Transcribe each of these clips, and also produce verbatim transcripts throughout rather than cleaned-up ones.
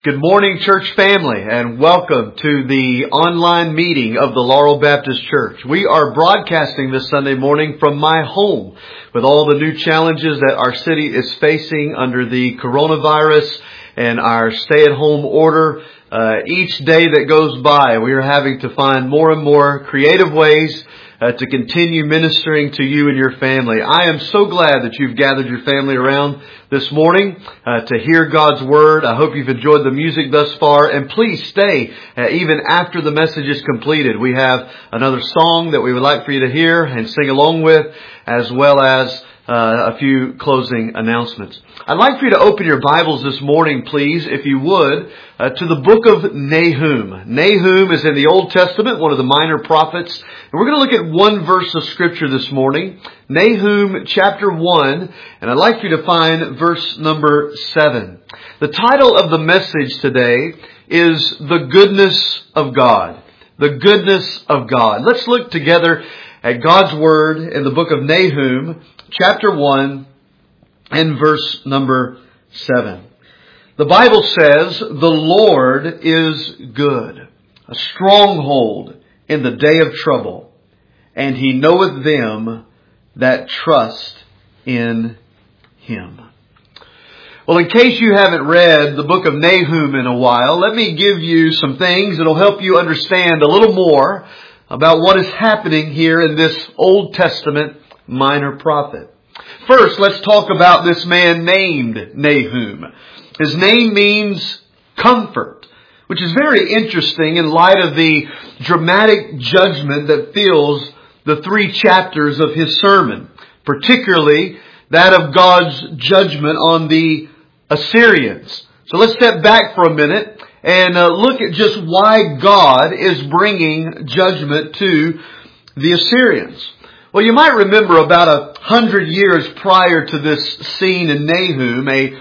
Good morning, church family, and welcome to the online meeting of the Laurel Baptist Church. We are broadcasting this Sunday morning from my home with all the new challenges that our city is facing under the coronavirus and our stay-at-home order. Uh, each day that goes by, we are having to find more and more creative ways Uh, to continue ministering to you and your family. I am so glad that you've gathered your family around this morning uh, to hear God's Word. I hope you've enjoyed the music thus far, and please stay uh, even after the message is completed. We have another song that we would like for you to hear and sing along with, as well as uh, a few closing announcements. I'd like for you to open your Bibles this morning, please, if you would, uh, to the book of Nahum. Nahum is in the Old Testament, one of the minor prophets. And we're going to look at one verse of Scripture this morning, Nahum chapter one, and I'd like for you to find verse number seven. The title of the message today is The Goodness of God. The Goodness of God. Let's look together at God's Word in the book of Nahum, chapter one, and verse number seven. The Bible says, "The Lord is good, a stronghold in the day of trouble, and He knoweth them that trust in Him." Well, in case you haven't read the book of Nahum in a while, let me give you some things that will help you understand a little more about what is happening here in this Old Testament minor prophet. First, let's talk about this man named Nahum. His name means comfort, which is very interesting in light of the dramatic judgment that fills the three chapters of his sermon, particularly that of God's judgment on the Assyrians. So let's step back for a minute and uh, look at just why God is bringing judgment to the Assyrians. Well, you might remember about a hundred years prior to this scene in Nahum, a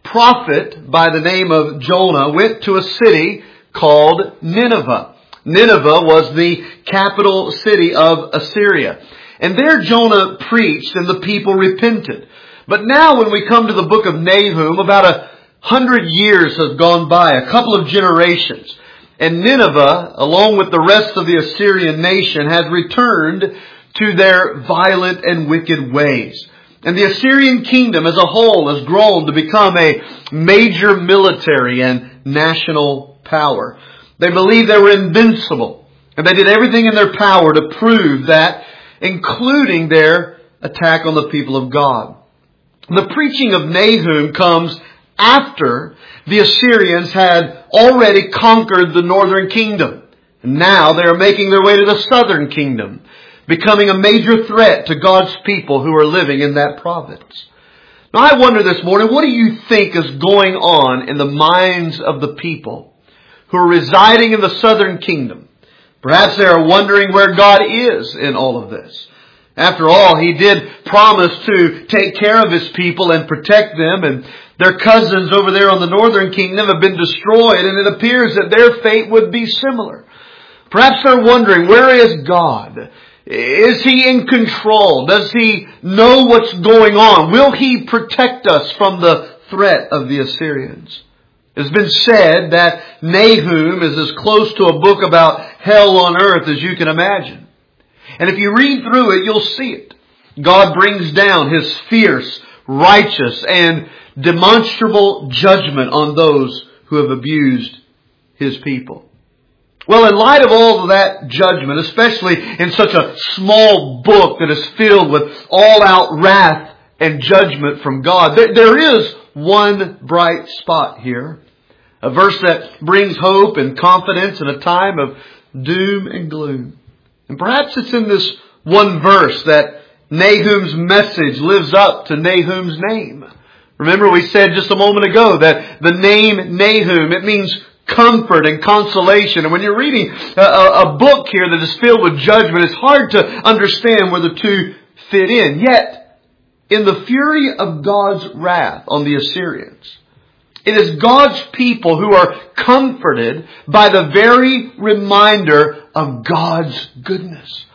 prophet by the name of Jonah went to a city called Nineveh. Nineveh was the capital city of Assyria. And there Jonah preached and the people repented. But now when we come to the book of Nahum, about a hundred years have gone by, a couple of generations. And Nineveh, along with the rest of the Assyrian nation, has returned to their violent and wicked ways. And the Assyrian kingdom as a whole has grown to become a major military and national power. They believed they were invincible, and they did everything in their power to prove that, including their attack on the people of God. The preaching of Nahum comes after the Assyrians had already conquered the northern kingdom. And now they are making their way to the southern kingdom, becoming a major threat to God's people who are living in that province. Now I wonder this morning, what do you think is going on in the minds of the people who are residing in the southern kingdom? Perhaps they are wondering where God is in all of this. After all, He did promise to take care of His people and protect them, and their cousins over there on the northern kingdom have been destroyed, and it appears that their fate would be similar. Perhaps they're wondering, where is God? Is He in control? Does He know what's going on? Will He protect us from the threat of the Assyrians? It's been said that Nahum is as close to a book about hell on earth as you can imagine. And if you read through it, you'll see it. God brings down His fierce, righteous, and demonstrable judgment on those who have abused His people. Well, in light of all of that judgment, especially in such a small book that is filled with all-out wrath and judgment from God, there, there is one bright spot here. A verse that brings hope and confidence in a time of doom and gloom. And perhaps it's in this one verse that Nahum's message lives up to Nahum's name. Remember we said just a moment ago that the name Nahum, it means comfort and consolation. And when you're reading a, a book here that is filled with judgment, it's hard to understand where the two fit in. Yet, in the fury of God's wrath on the Assyrians, it is God's people who are comforted by the very reminder of God's goodness.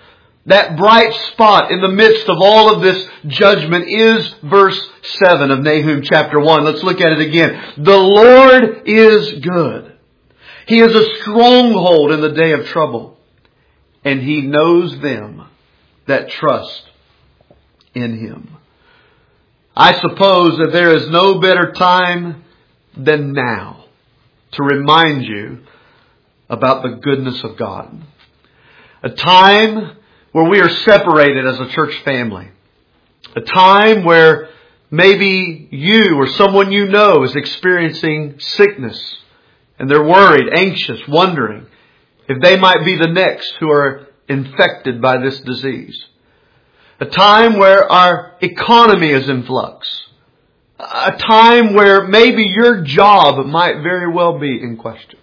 That bright spot in the midst of all of this judgment is verse seven of Nahum chapter one. Let's look at it again. The Lord is good. He is a stronghold in the day of trouble, and He knows them that trust in Him. I suppose that there is no better time than now to remind you about the goodness of God. A time where we are separated as a church family. A time where maybe you or someone you know is experiencing sickness and they're worried, anxious, wondering if they might be the next who are infected by this disease. A time where our economy is in flux. A time where maybe your job might very well be in question.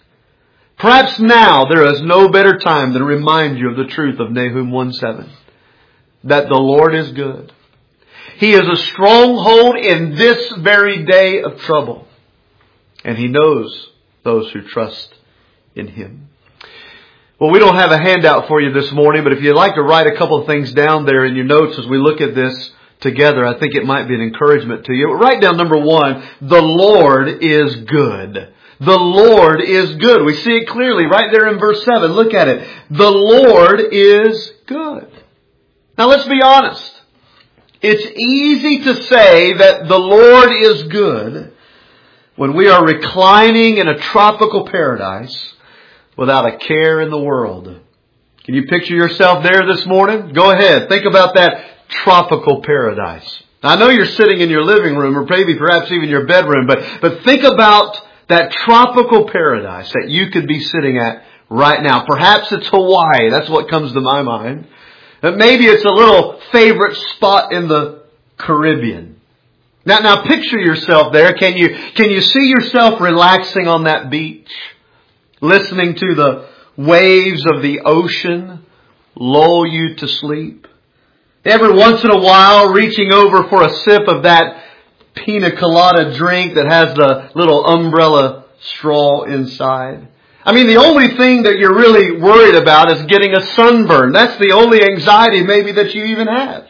Perhaps now there is no better time than to remind you of the truth of Nahum one seven. That the Lord is good. He is a stronghold in this very day of trouble. And He knows those who trust in Him. Well, we don't have a handout for you this morning, but if you'd like to write a couple of things down there in your notes as we look at this together, I think it might be an encouragement to you. Write down number one, the Lord is good. The Lord is good. We see it clearly right there in verse seven. Look at it. The Lord is good. Now let's be honest. It's easy to say that the Lord is good when we are reclining in a tropical paradise without a care in the world. Can you picture yourself there this morning? Go ahead. Think about that tropical paradise. I know you're sitting in your living room or maybe perhaps even your bedroom, but, but think about that tropical paradise that you could be sitting at right now. Perhaps it's Hawaii. That's what comes to my mind. But maybe it's a little favorite spot in the Caribbean. Now, now picture yourself there. Can you, can you see yourself relaxing on that beach? Listening to the waves of the ocean lull you to sleep? Every once in a while reaching over for a sip of that pina colada drink that has the little umbrella straw inside. I mean, the only thing that you're really worried about is getting a sunburn. That's the only anxiety maybe that you even have.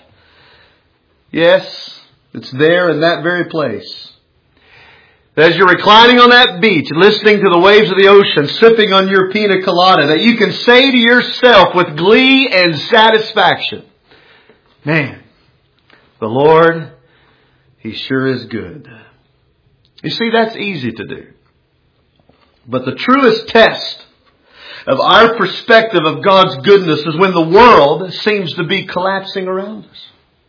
Yes, it's there in that very place. As you're reclining on that beach, listening to the waves of the ocean, sipping on your pina colada, that you can say to yourself with glee and satisfaction, man, the Lord, He sure is good. You see, that's easy to do. But the truest test of our perspective of God's goodness is when the world seems to be collapsing around us.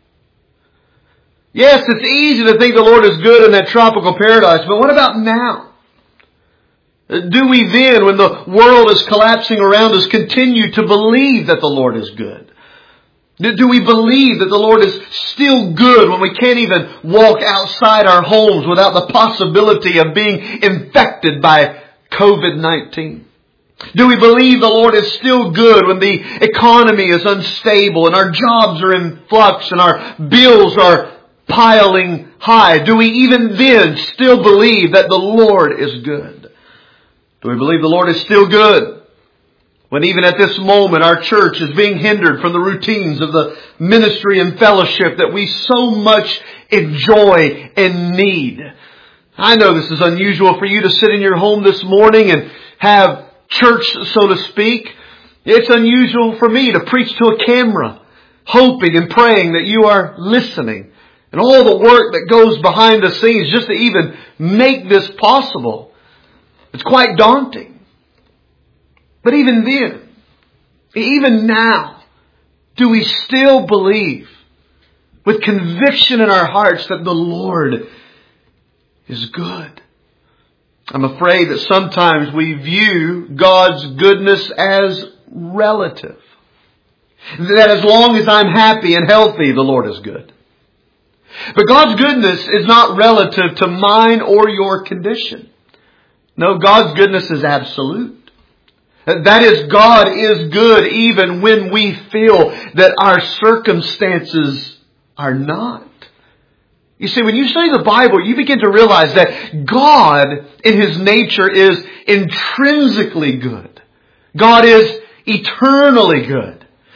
Yes, it's easy to think the Lord is good in that tropical paradise, but what about now? Do we then, when the world is collapsing around us, continue to believe that the Lord is good? Do we believe that the Lord is still good when we can't even walk outside our homes without the possibility of being infected by covid nineteen? Do we believe the Lord is still good when the economy is unstable and our jobs are in flux and our bills are piling high? Do we even then still believe that the Lord is good? Do we believe the Lord is still good when even at this moment our church is being hindered from the routines of the ministry and fellowship that we so much enjoy and need? I know this is unusual for you to sit in your home this morning and have church, so to speak. It's unusual for me to preach to a camera, hoping and praying that you are listening. And all the work that goes behind the scenes just to even make this possible. It's quite daunting. But even then, even now, do we still believe with conviction in our hearts that the Lord is good? I'm afraid that sometimes we view God's goodness as relative. That as long as I'm happy and healthy, the Lord is good. But God's goodness is not relative to mine or your condition. No, God's goodness is absolute. That is, God is good even when we feel that our circumstances are not. You see, when you study the Bible, you begin to realize that God in His nature is intrinsically good. God is eternally good.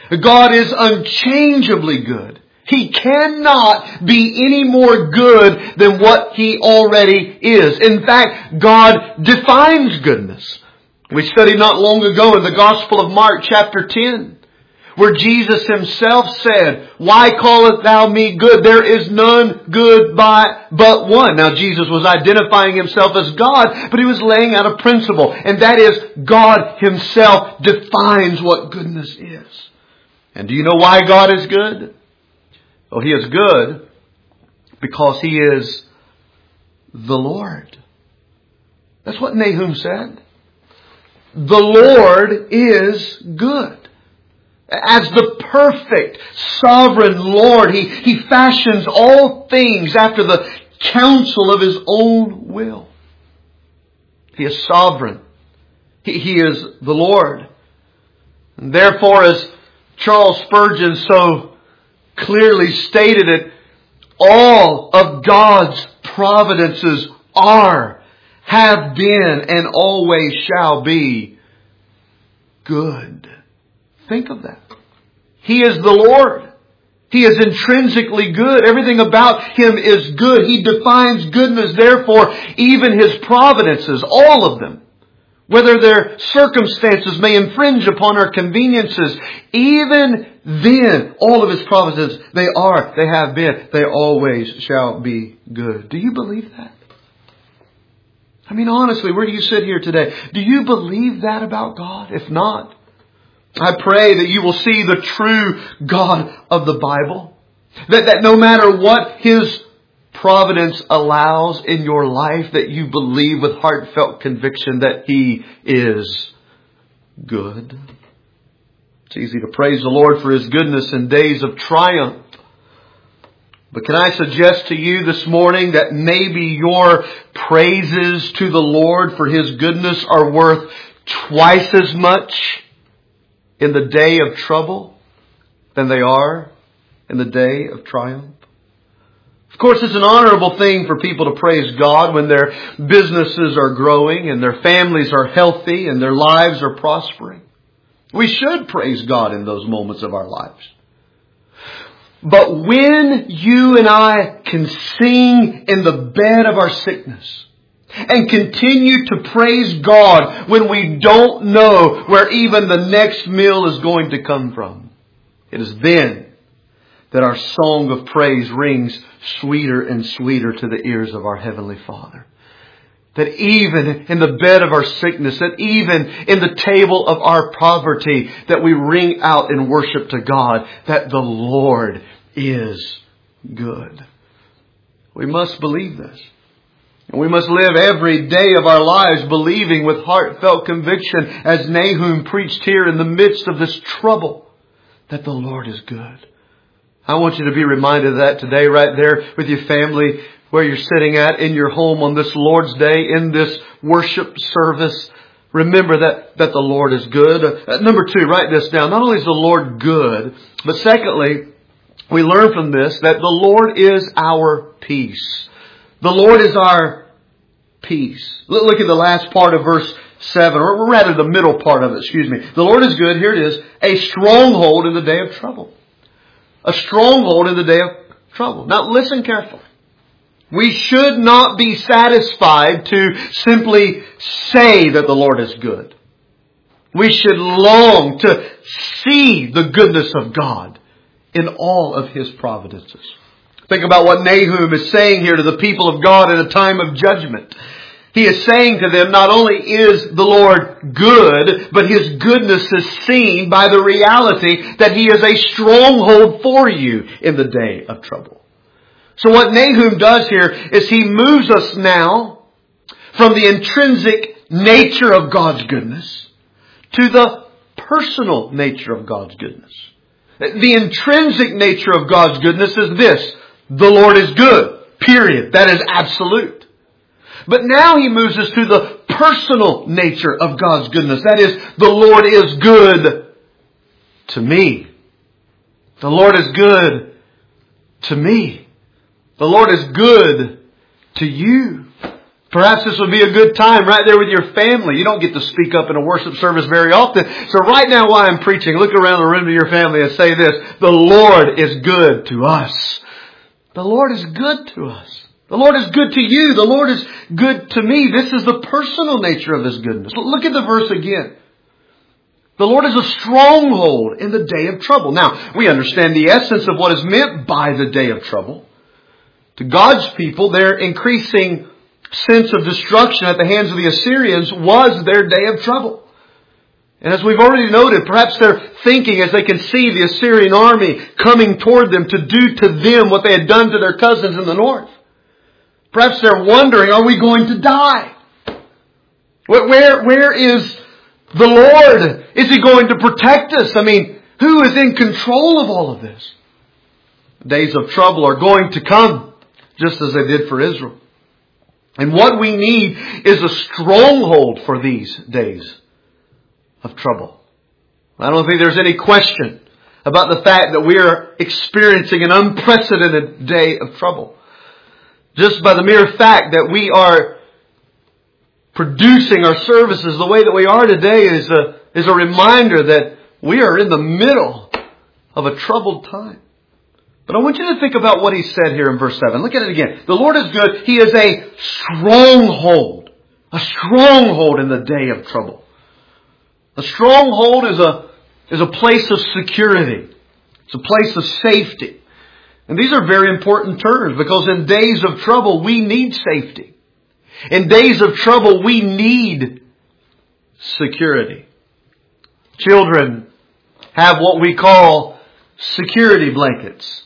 God is unchangeably good. He cannot be any more good than what He already is. In fact, God defines goodness. We studied not long ago in the Gospel of Mark chapter ten, where Jesus Himself said, "Why callest thou me good? There is none good by but one." Now Jesus was identifying Himself as God, but He was laying out a principle. And that is, God Himself defines what goodness is. And do you know why God is good? Well, He is good because He is the Lord. That's what Nahum said. The Lord is good. As the perfect, sovereign Lord, He, He fashions all things after the counsel of His own will. He is sovereign. He, he is the Lord. And therefore, as Charles Spurgeon so clearly stated it, all of God's providences are, have been, and always shall be good. Think of that. He is the Lord. He is intrinsically good. Everything about Him is good. He defines goodness. Therefore, even His providences, all of them, whether their circumstances may infringe upon our conveniences, even then, all of His providences, they are, they have been, they always shall be good. Do you believe that? I mean, honestly, where do you sit here today? Do you believe that about God? If not, I pray that you will see the true God of the Bible. That, that no matter what His providence allows in your life, that you believe with heartfelt conviction that He is good. It's easy to praise the Lord for His goodness in days of triumph. But can I suggest to you this morning that maybe your praises to the Lord for His goodness are worth twice as much in the day of trouble than they are in the day of triumph? Of course, it's an honorable thing for people to praise God when their businesses are growing and their families are healthy and their lives are prospering. We should praise God in those moments of our lives. But when you and I can sing in the bed of our sickness and continue to praise God when we don't know where even the next meal is going to come from, it is then that our song of praise rings sweeter and sweeter to the ears of our Heavenly Father. That even in the bed of our sickness, that even in the table of our poverty, that we ring out in worship to God that the Lord is good. We must believe this. And we must live every day of our lives believing with heartfelt conviction, as Nahum preached here in the midst of this trouble, that the Lord is good. I want you to be reminded of that today, right there with your family, where you're sitting at in your home on this Lord's Day, in this worship service. Remember that, that the Lord is good. Uh, number two, write this down. Not only is the Lord good, but secondly, we learn from this that the Lord is our peace. The Lord is our peace. Look at the last part of verse seven, or rather the middle part of it, excuse me. The Lord is good, here it is, a stronghold in the day of trouble. A stronghold in the day of trouble. Now listen carefully. We should not be satisfied to simply say that the Lord is good. We should long to see the goodness of God in all of His providences. Think about what Nahum is saying here to the people of God in a time of judgment. He is saying to them, not only is the Lord good, but His goodness is seen by the reality that He is a stronghold for you in the day of trouble. So what Nahum does here is he moves us now from the intrinsic nature of God's goodness to the personal nature of God's goodness. The intrinsic nature of God's goodness is this: the Lord is good. Period. That is absolute. But now he moves us to the personal nature of God's goodness. That is, the Lord is good to me. The Lord is good to me. The Lord is good to you. Perhaps this would be a good time right there with your family. You don't get to speak up in a worship service very often. So right now while I'm preaching, look around the room to your family and say this: the Lord is good to us. The Lord is good to us. The Lord is good to you. The Lord is good to me. This is the personal nature of His goodness. Look at the verse again. The Lord is a stronghold in the day of trouble. Now, we understand the essence of what is meant by the day of trouble. To God's people, their increasing sense of destruction at the hands of the Assyrians was their day of trouble. And as we've already noted, perhaps they're thinking as they can see the Assyrian army coming toward them to do to them what they had done to their cousins in the north. Perhaps they're wondering, are we going to die? Where, where, where is the Lord? Is He going to protect us? I mean, who is in control of all of this? Days of trouble are going to come, just as they did for Israel. And what we need is a stronghold for these days of trouble. I don't think there's any question about the fact that we are experiencing an unprecedented day of trouble. Just by the mere fact that we are producing our services the way that we are today is a, is a reminder that we are in the middle of a troubled time. But I want you to think about what He said here in verse seven. Look at it again. The Lord is good. He is a stronghold. A stronghold in the day of trouble. A stronghold is a, is a place of security. It's a place of safety. And these are very important terms because in days of trouble we need safety. In days of trouble we need security. Children have what we call security blankets.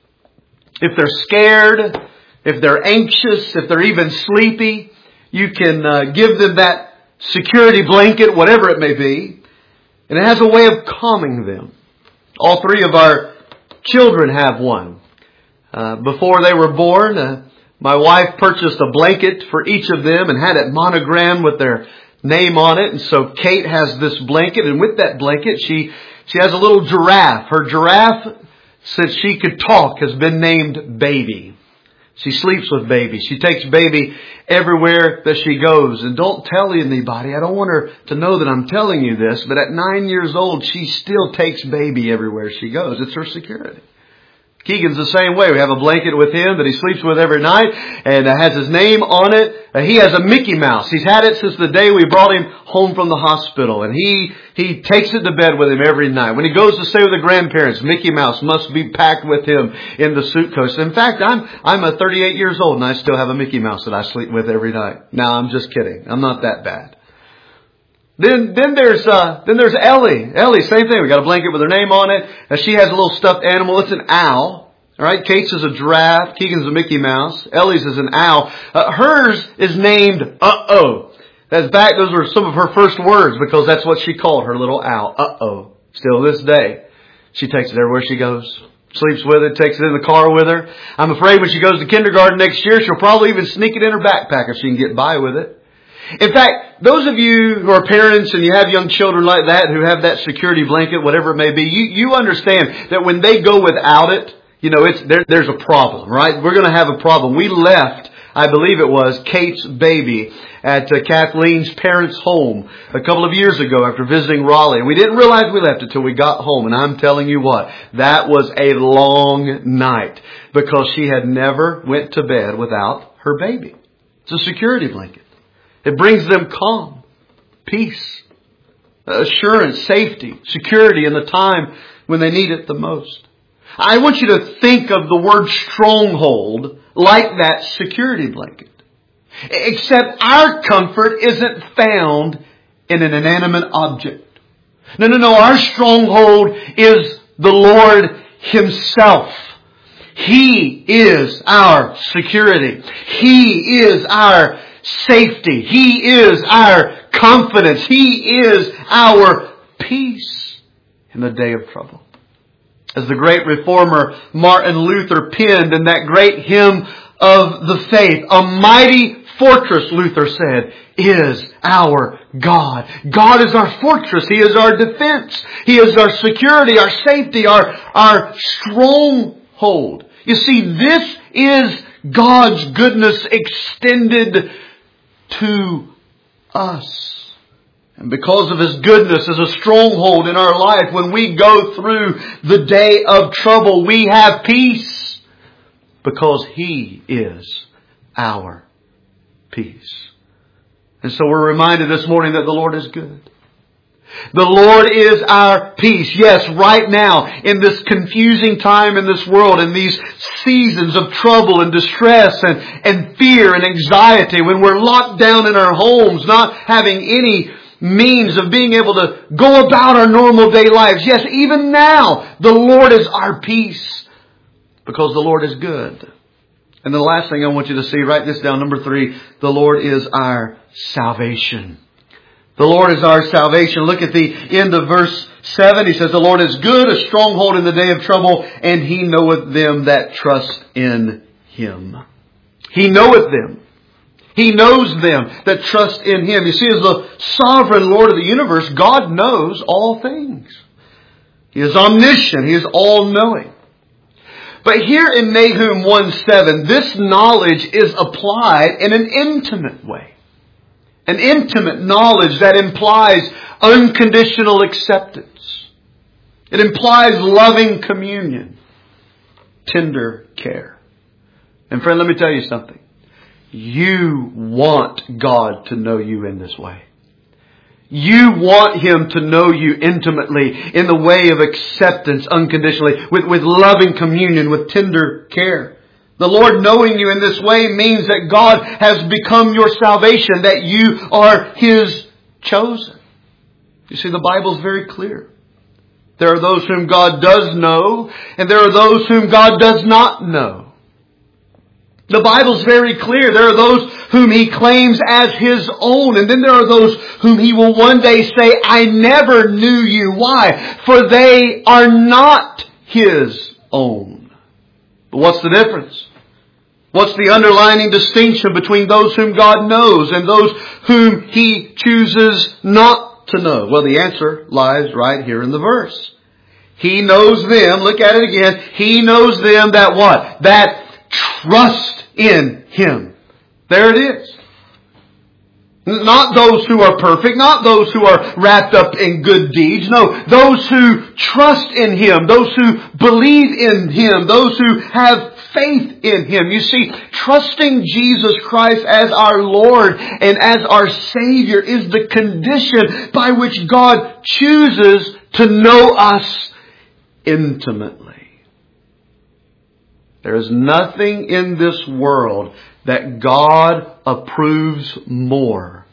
If they're scared, if they're anxious, if they're even sleepy, you can uh, give them that security blanket, whatever it may be. And it has a way of calming them. All three of our children have one. Uh, before they were born, uh, my wife purchased a blanket for each of them and had it monogrammed with their name on it. And so Kate has this blanket, and with that blanket she, she has a little giraffe. Her giraffe, since she could talk, has been named Baby. She sleeps with Baby. She takes Baby everywhere that she goes. And don't tell anybody. I don't want her to know that I'm telling you this. But at nine years old, she still takes Baby everywhere she goes. It's her security. Keegan's the same way. We have a blanket with him that he sleeps with every night and uh, has his name on it. Uh, he has a Mickey Mouse. He's had it since the day we brought him home from the hospital. And he, he takes it to bed with him every night. When he goes to stay with the grandparents, Mickey Mouse must be packed with him in the suitcase. In fact, I'm, I'm a thirty-eight years old and I still have a Mickey Mouse that I sleep with every night. No, I'm just kidding. I'm not that bad. Then, then there's, uh, then there's Ellie. Ellie, same thing. We got a blanket with her name on it. And she has a little stuffed animal. It's an owl. All right. Kate's is a giraffe. Keegan's a Mickey Mouse. Ellie's is an owl. Uh, hers is named Uh-oh. That's back. Those were some of her first words because that's what she called her little owl. Uh-oh. Still this day. She takes it everywhere she goes. Sleeps with it. Takes it in the car with her. I'm afraid when she goes to kindergarten next year, she'll probably even sneak it in her backpack if she can get by with it. In fact, those of you who are parents and you have young children like that who have that security blanket, whatever it may be, you, you understand that when they go without it, you know, it's there, there's a problem, right? We're going to have a problem. We left, I believe it was, Kate's Baby at uh, Kathleen's parents' home a couple of years ago after visiting Raleigh. We didn't realize we left it till we got home. And I'm telling you what, that was a long night because she had never went to bed without her baby. It's a security blanket. It brings them calm, peace, assurance, safety, security in the time when they need it the most. I want you to think of the word stronghold like that security blanket. Except our comfort isn't found in an inanimate object. No, no, no. Our stronghold is the Lord Himself. He is our security. He is our safety. He is our confidence. He is our peace in the day of trouble. As the great reformer Martin Luther penned in that great hymn of the faith, a mighty fortress, Luther said, is our God. God is our fortress. He is our defense. He is our security, our safety, our, our stronghold. You see, this is God's goodness extended to us. And because of His goodness as a stronghold in our life, when we go through the day of trouble, we have peace because He is our peace. And so we're reminded this morning that the Lord is good. The Lord is our peace. Yes, right now, in this confusing time in this world, in these seasons of trouble and distress and, and fear and anxiety, when we're locked down in our homes, not having any means of being able to go about our normal day lives. Yes, even now, the Lord is our peace because the Lord is good. And the last thing I want you to see, write this down, number three, the Lord is our salvation. The Lord is our salvation. Look at the end of verse seven. He says, the Lord is good, a stronghold in the day of trouble, and He knoweth them that trust in Him. He knoweth them. He knows them that trust in Him. You see, as the sovereign Lord of the universe, God knows all things. He is omniscient. He is all-knowing. But here in Nahum one seven, this knowledge is applied in an intimate way. An intimate knowledge that implies unconditional acceptance. It implies loving communion, tender care. And friend, let me tell you something. You want God to know you in this way. You want Him to know you intimately in the way of acceptance unconditionally, with, with loving communion, with tender care. The Lord knowing you in this way means that God has become your salvation, that you are His chosen. You see, the Bible is very clear. There are those whom God does know, and there are those whom God does not know. The Bible's very clear. There are those whom He claims as His own. And then there are those whom He will one day say, I never knew you. Why? For they are not His own. But what's the difference? What's the underlining distinction between those whom God knows and those whom He chooses not to know? Well, the answer lies right here in the verse. He knows them. Look at it again. He knows them that what? That trust in Him. There it is. Not those who are perfect, not those who are wrapped up in good deeds. No, those who trust in Him, those who believe in Him, those who have faith in Him. You see, trusting Jesus Christ as our Lord and as our Savior is the condition by which God chooses to know us intimately. There is nothing in this world that God approves more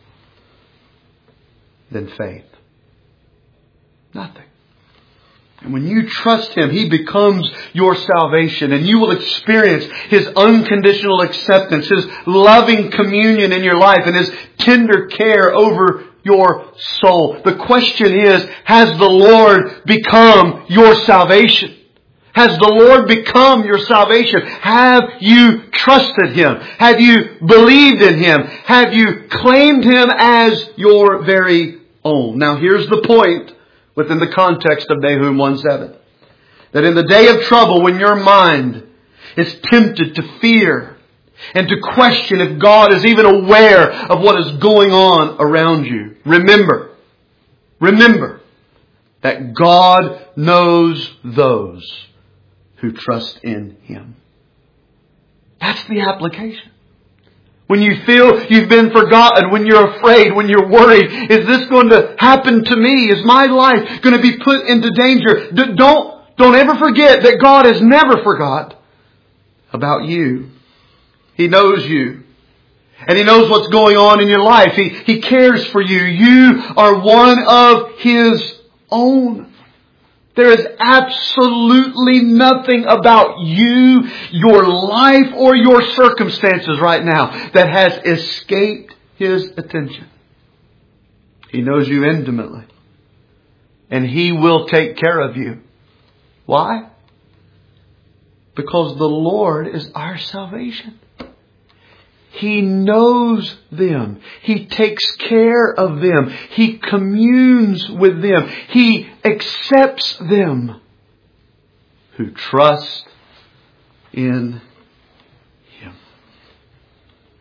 than faith. Nothing. And when you trust Him, He becomes your salvation, and you will experience His unconditional acceptance, His loving communion in your life, and His tender care over your soul. The question is, has the Lord become your salvation? Has the Lord become your salvation? Have you trusted Him? Have you believed in Him? Have you claimed Him as your very own? Now here's the point within the context of Nahum one seven. That in the day of trouble, when your mind is tempted to fear and to question if God is even aware of what is going on around you, remember, remember that God knows those who trust in Him. That's the application. When you feel you've been forgotten, when you're afraid, when you're worried, is this going to happen to me? Is my life going to be put into danger? D- don't, don't ever forget that God has never forgot about you. He knows you. And He knows what's going on in your life. He, he cares for you. You are one of His own. There is absolutely nothing about you, your life, or your circumstances right now that has escaped His attention. He knows you intimately. And He will take care of you. Why? Because the Lord is our salvation. He knows them. He takes care of them. He communes with them. He accepts them who trust in Him.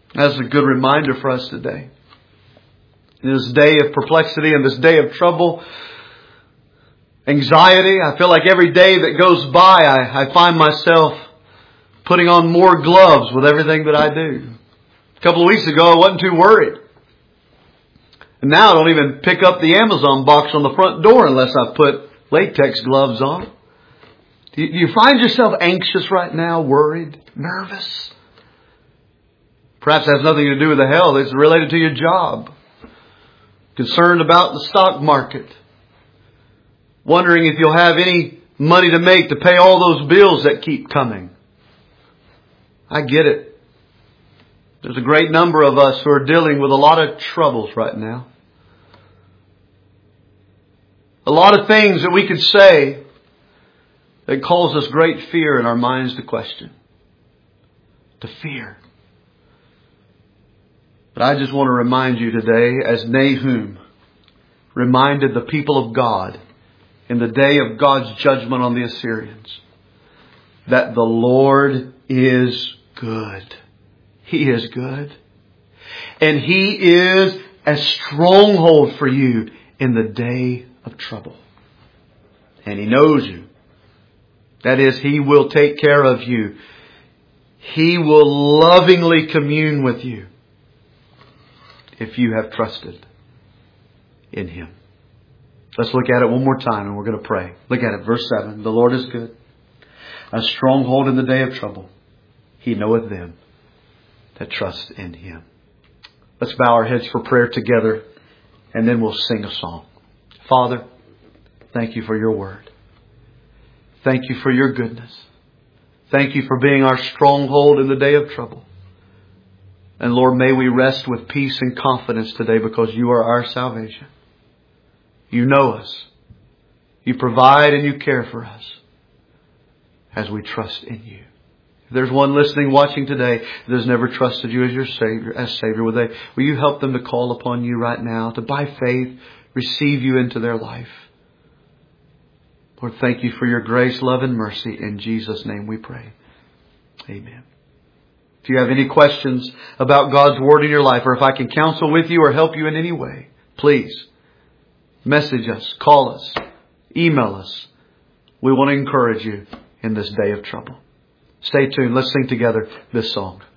That's a good reminder for us today. In this day of perplexity and this day of trouble, anxiety, I feel like every day that goes by, I, I find myself putting on more gloves with everything that I do. A couple of weeks ago, I wasn't too worried. And now I don't even pick up the Amazon box on the front door unless I put latex gloves on. Do you, do you find yourself anxious right now, worried, nervous? Perhaps it has nothing to do with the health. It's related to your job. Concerned about the stock market. Wondering if you'll have any money to make to pay all those bills that keep coming. I get it. There's a great number of us who are dealing with a lot of troubles right now. A lot of things that we could say that cause us great fear in our minds to question. To fear. But I just want to remind you today, as Nahum reminded the people of God in the day of God's judgment on the Assyrians, that the Lord is good. He is good. And He is a stronghold for you in the day of trouble. And He knows you. That is, He will take care of you. He will lovingly commune with you if you have trusted in Him. Let's look at it one more time and we're going to pray. Look at it, verse seven. The Lord is good, a stronghold in the day of trouble. He knoweth them that trust in Him. Let's bow our heads for prayer together and then we'll sing a song. Father, thank You for Your word. Thank You for Your goodness. Thank You for being our stronghold in the day of trouble. And Lord, may we rest with peace and confidence today because You are our salvation. You know us. You provide and You care for us as we trust in You. If there's one listening, watching today that has never trusted You as your Savior, as Savior, will they, will You help them to call upon You right now, to by faith receive You into their life? Lord, thank You for Your grace, love, and mercy. In Jesus' name we pray. Amen. If you have any questions about God's Word in your life, or if I can counsel with you or help you in any way, please message us, call us, email us. We want to encourage you in this day of trouble. Stay tuned. Let's sing together this song.